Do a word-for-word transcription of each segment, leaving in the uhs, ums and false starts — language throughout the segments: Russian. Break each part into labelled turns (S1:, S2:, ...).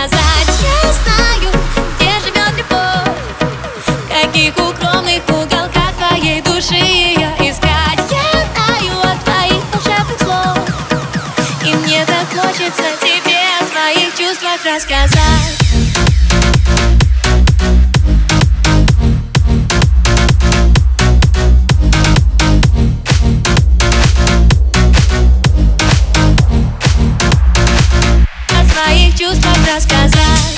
S1: рассказать. Я знаю, где живет любовь, в каких укромных уголках твоей души ее искать. Я знаю от твоих волшебных слов, и мне так хочется тебе о своих чувствах рассказать. Чувствах рассказать.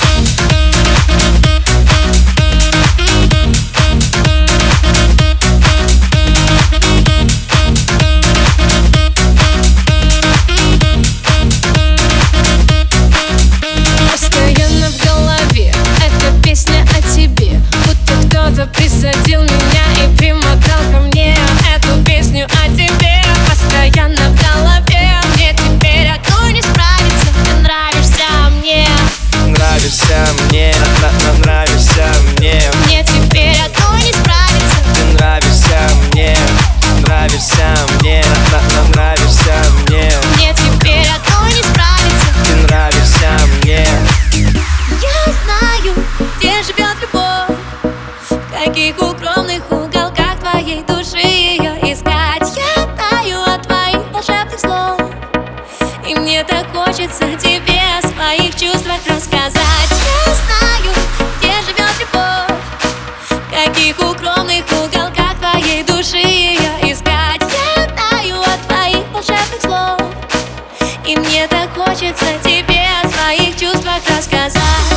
S1: Постоянно в голове эта песня о тебе, будто кто-то присадил меня и примотал ко мне эту песню о тебе. Постоянно в голове, мне теперь одной не справиться. Ты нравишься мне,
S2: нравишься мне, на -на нравишься мне.
S1: Мне теперь одной не справиться.
S2: Ты нравишься мне, нравишься мне, на -на нравишься мне.
S1: Мне теперь одной не справиться.
S2: Ты нравишься мне.
S1: Я знаю, где живет любовь, в каких укромных уголках твоей души ее искать. Я знаю от твоих волшебных слов, и мне так хочется тебе о своих чувствах рассказать. Я знаю, где живет любовь, в каких укромных уголках твоей души ее искать. Я знаю от твоих волшебных слов, и мне так хочется тебе о своих чувствах рассказать.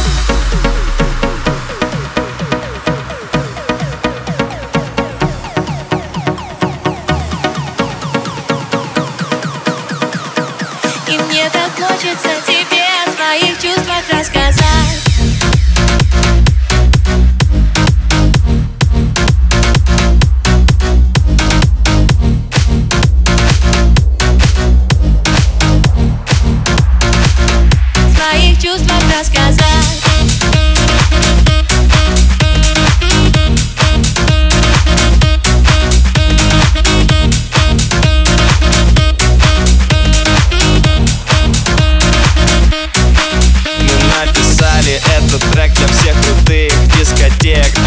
S1: И мне так хочется тебе о своих чувствах рассказать. Своих чувствах рассказать.
S2: Написали этот трек для всех крутых дискотек.